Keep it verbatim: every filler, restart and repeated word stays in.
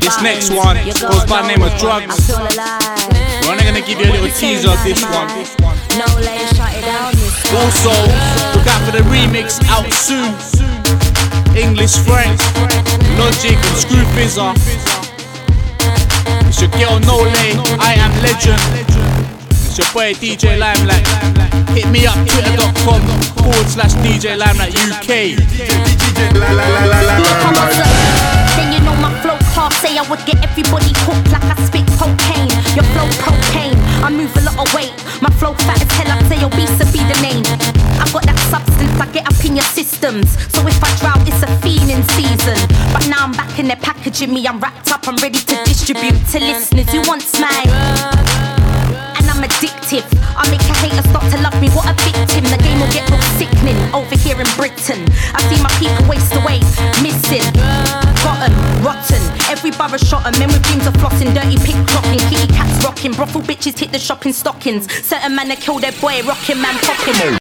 This next one goes by the name of Drugs. We're only gonna give you a little teaser of this one. Also, look out for the remix out soon. English Frank, Logic and Screw Fizzer. It's your girl No Lay, I Am Legend. It's your boy D J Limelight. Hit me up, twitter.com forward slash DJ Limelight U K. Then you know my flow class, say I would get everybody hooked like I spit cocaine. Your flow cocaine, I move a lot of weight. My flow fat as hell, I'd say obese would be the name. I got that substance, I get up in your systems. So if I drought, it's a fiending season. But now I'm back and they're packaging me, I'm wrapped up, I'm ready to distribute to listeners who want mine. And I'm addictive, I make a hater start to love me, what a victim. The game will get real sickening over here in Britain. I see my people waste away, missing, rotten, rotten. Every borough shot 'em, men with dreams of flossing, dirty pickpocketing, kitty cats rocking, brothel bitches hit the shopping stockings. Certain man they kill their boy, rocking man popping.